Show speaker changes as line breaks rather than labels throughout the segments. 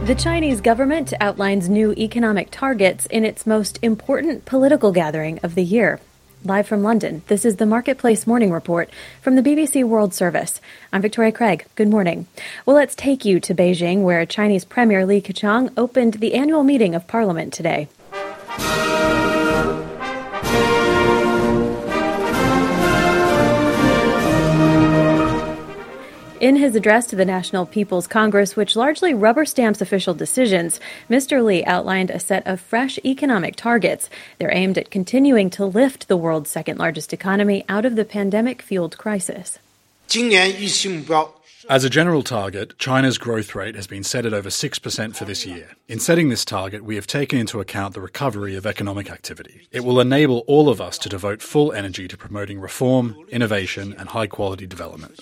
The Chinese government outlines new economic targets in its most important political gathering of the year. Live from London, this is the Marketplace Morning Report from the BBC World Service. I'm Victoria Craig. Good morning. Well, let's take you to Beijing, where Chinese Premier Li Keqiang opened the annual meeting of Parliament today. In his address to the National People's Congress, which largely rubber stamps official decisions, Mr. Li outlined a set of fresh economic targets. They're aimed at continuing to lift the world's second-largest economy out of the pandemic-fueled crisis.
As a general target, China's growth rate has been set at over 6% for this year. In setting this target, we have taken into account the recovery of economic activity. It will enable all of us to devote full energy to promoting reform, innovation, and high-quality development.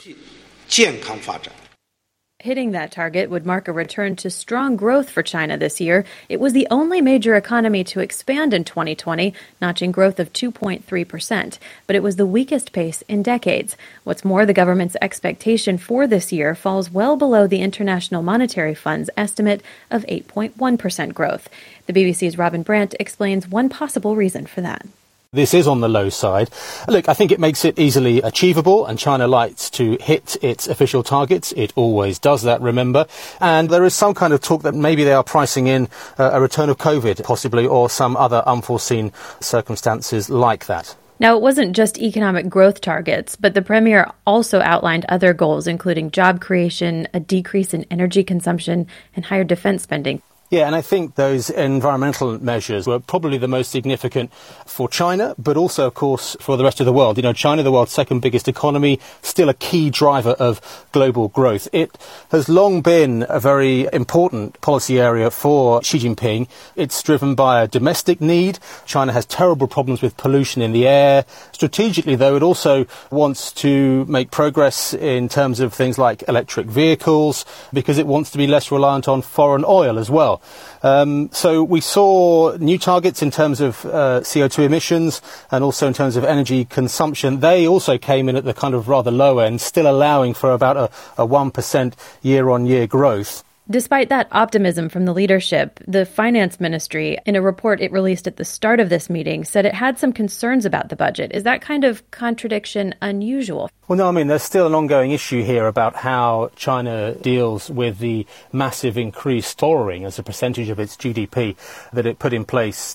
Hitting that target would mark a return to strong growth for China this year. It was the only major economy to expand in 2020, notching growth of 2.3%. But it was the weakest pace in decades. What's more, the government's expectation for this year falls well below the International Monetary Fund's estimate of 8.1% growth. The BBC's Robin Brandt explains one possible reason for that.
This is on the low side. Look, I think it makes it easily achievable, and China likes to hit its official targets. It always does that, remember. And there is some kind of talk that maybe they are pricing in a return of COVID, possibly, or some other unforeseen circumstances like that.
Now, it wasn't just economic growth targets, but the Premier also outlined other goals, including job creation, a decrease in energy consumption, and higher defense spending.
Yeah, and I think those environmental measures were probably the most significant for China, but also, of course, for the rest of the world. You know, China, the world's second biggest economy, still a key driver of global growth. It has long been a very important policy area for Xi Jinping. It's driven by a domestic need. China has terrible problems with pollution in the air. Strategically, though, it also wants to make progress in terms of things like electric vehicles, because it wants to be less reliant on foreign oil as well. So we saw new targets in terms of CO2 emissions and also in terms of energy consumption. They also came in at the kind of rather low end, still allowing for about a 1% year-on-year growth.
Despite that optimism from the leadership, the finance ministry, in a report it released at the start of this meeting, said it had some concerns about the budget. Is that kind of contradiction unusual?
Well, no, I mean, there's still an ongoing issue here about how China deals with the massive increased borrowing as a percentage of its GDP that it put in place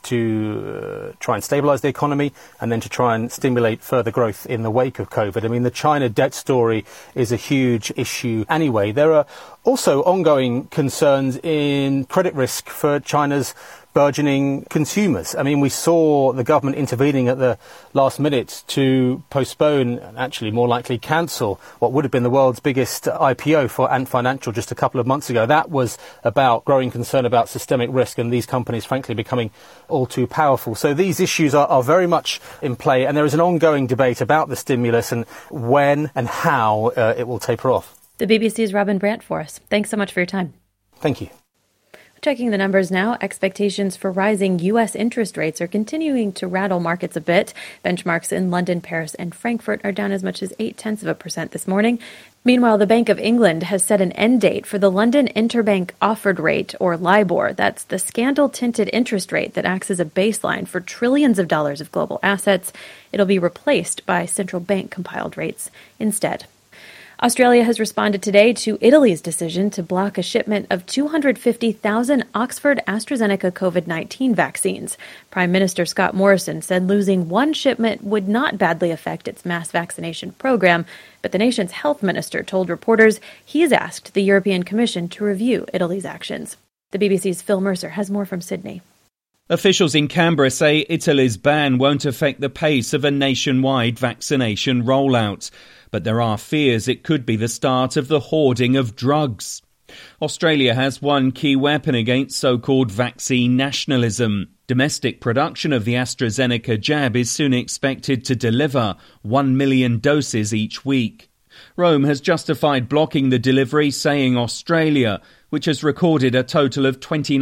to try and stabilise the economy and then to try and stimulate further growth in the wake of COVID. I mean, the China debt story is a huge issue anyway. There are also ongoing concerns in credit risk for China's burgeoning consumers. I mean, we saw the government intervening at the last minute to postpone, and actually more likely cancel, what would have been the world's biggest IPO for Ant Financial just a couple of months ago. That was about growing concern about systemic risk and these companies, frankly, becoming all too powerful. So these issues are very much in play, and there is an ongoing debate about the stimulus and when and how it will taper off.
The BBC's Robin Brandt for us. Thanks so much for your time.
Thank you.
Checking the numbers now, expectations for rising U.S. interest rates are continuing to rattle markets a bit. Benchmarks in London, Paris, and Frankfurt are down as much as 0.8% this morning. Meanwhile, the Bank of England has set an end date for the London Interbank Offered Rate, or LIBOR. That's the scandal-tinted interest rate that acts as a baseline for trillions of dollars of global assets. It'll be replaced by central bank compiled rates instead. Australia has responded today to Italy's decision to block a shipment of 250,000 Oxford AstraZeneca COVID-19 vaccines. Prime Minister Scott Morrison said losing one shipment would not badly affect its mass vaccination program, but the nation's health minister told reporters he has asked the European Commission to review Italy's actions. The BBC's Phil Mercer has more from Sydney.
Officials in Canberra say Italy's ban won't affect the pace of a nationwide vaccination rollout. But there are fears it could be the start of the hoarding of drugs. Australia has one key weapon against so-called vaccine nationalism. Domestic production of the AstraZeneca jab is soon expected to deliver 1 million doses each week. Rome has justified blocking the delivery, saying Australia, which has recorded a total of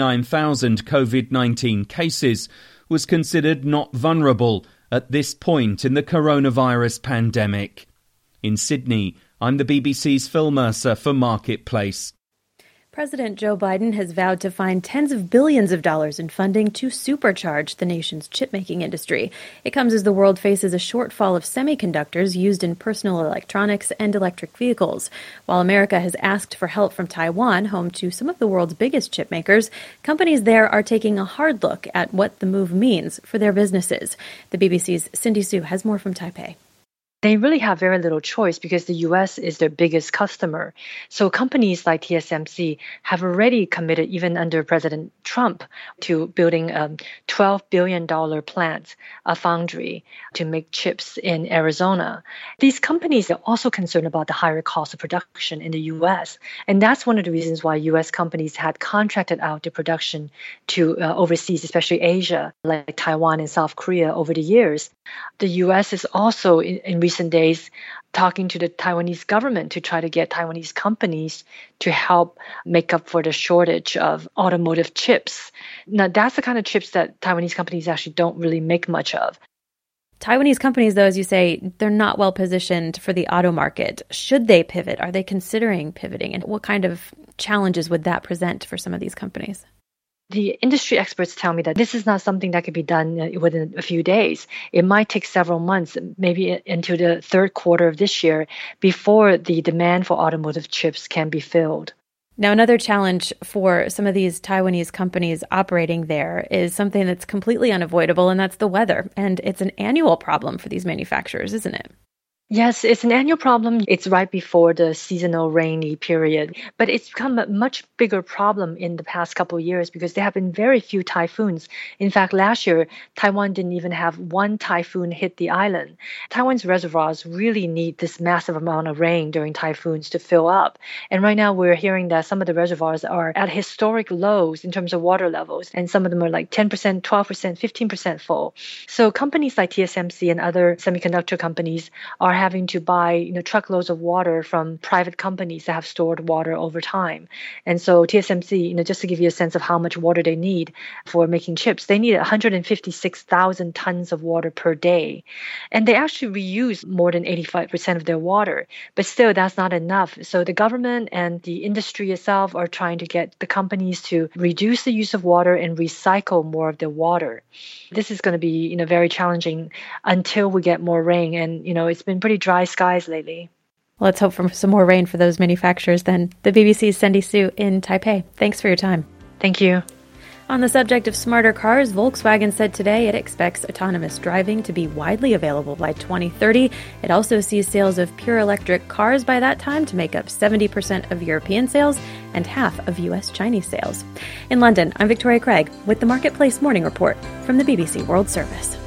29,000 COVID-19 cases, was considered not vulnerable at this point in the coronavirus pandemic. In Sydney, I'm the BBC's Phil Mercer for Marketplace.
President Joe Biden has vowed to find tens of billions of dollars in funding to supercharge the nation's chip-making industry. It comes as the world faces a shortfall of semiconductors used in personal electronics and electric vehicles. While America has asked for help from Taiwan, home to some of the world's biggest chip makers, companies there are taking a hard look at what the move means for their businesses. The BBC's Cindy Su has more from Taipei.
They really have very little choice because the U.S. is their biggest customer. So companies like TSMC have already committed, even under President Trump, to building a $12 billion plant, a foundry, to make chips in Arizona. These companies are also concerned about the higher cost of production in the U.S. And that's one of the reasons why U.S. companies had contracted out the production to overseas, especially Asia, like Taiwan and South Korea over the years. The U.S. is also, in recent days, talking to the Taiwanese government to try to get Taiwanese companies to help make up for the shortage of automotive chips. Now, that's the kind of chips that Taiwanese companies actually don't really make much of.
Taiwanese companies, though, as you say, they're not well positioned for the auto market. Should they pivot? Are they considering pivoting? And what kind of challenges would that present for some of these companies?
The industry experts tell me that this is not something that could be done within a few days. It might take several months, maybe into the third quarter of this year, before the demand for automotive chips can be filled.
Now, another challenge for some of these Taiwanese companies operating there is something that's completely unavoidable, and that's the weather. And it's an annual problem for these manufacturers, isn't it?
Yes, it's an annual problem. It's right before the seasonal rainy period. But it's become a much bigger problem in the past couple of years because there have been very few typhoons. In fact, last year, Taiwan didn't even have one typhoon hit the island. Taiwan's reservoirs really need this massive amount of rain during typhoons to fill up. And right now, we're hearing that some of the reservoirs are at historic lows in terms of water levels. And some of them are like 10%, 12%, 15% full. So companies like TSMC and other semiconductor companies are having to buy truckloads of water from private companies that have stored water over time. And so TSMC, just to give you a sense of how much water they need for making chips, they need 156,000 tons of water per day. And they actually reuse more than 85% of their water. But still, that's not enough. So the government and the industry itself are trying to get the companies to reduce the use of water and recycle more of their water. This is going to be, very challenging until we get more rain. And, it's been pretty dry skies lately.
Well, let's hope for some more rain for those manufacturers then. The BBC's Cindy Su in Taipei. Thanks for your time.
Thank you.
On the subject of smarter cars, Volkswagen said today it expects autonomous driving to be widely available by 2030. It also sees sales of pure electric cars by that time to make up 70% of European sales and half of U.S.-Chinese sales. In London, I'm Victoria Craig with the Marketplace Morning Report from the BBC World Service.